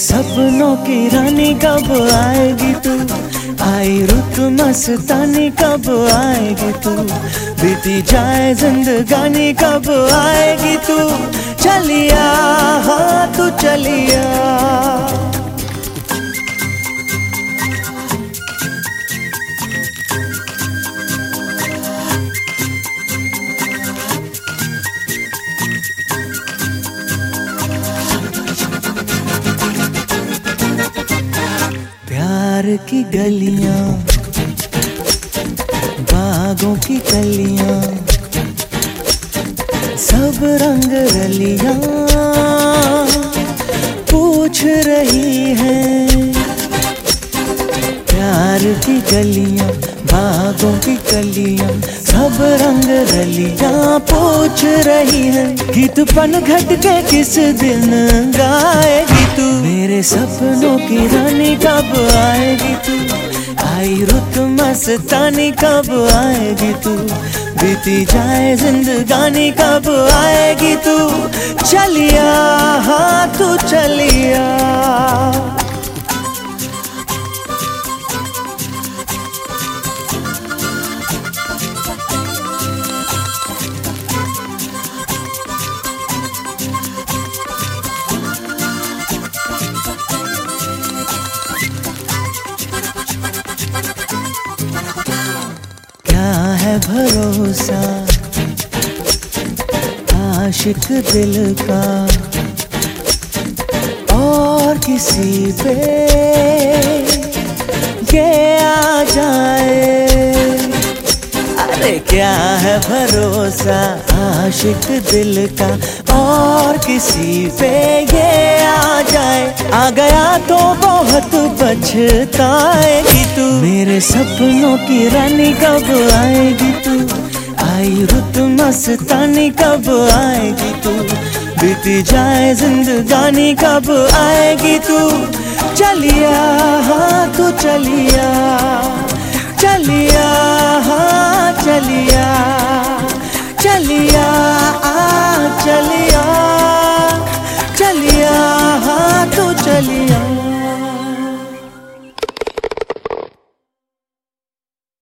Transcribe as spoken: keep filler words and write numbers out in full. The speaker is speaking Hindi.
सपनों की रानी कब आएगी तू, आई रुत मस्तानी कब आएगी तू, बीती जाए जिंदगानी कब आएगी तू, चलिया हाँ तू चलिया। प्यार की गलियां, बागों की कलियां, सब रंग रलियां पूछ रही हैं। प्यार की गलियां, बागों की कलियां, सब रंग रलियां पूछ रही हैं। गीत पन घट के किस दिन गाएगी तू, मेरे सपनों की रानी कब आएगी तू, आई रुत मस्तानी कब आएगी तू, बीती जाए जिंदगानी कब आएगी तू, चलिया हाँ तू चलिया। क्या है भरोसा आशिक दिल का और किसी पे ये आ जाए। अरे क्या है भरोसा आशिक दिल का और किसी पे ये आ जाए, आ गया तो बहुत पछताएगी तू, मेरे सपनों की रानी कब आएगी तू, आई रुत मस्तानी कब आएगी तू, बीती जाए जिंदगानी कब आएगी तू, चलिया हाँ तू चलिया, चलिया हाँ चलिया, चलिया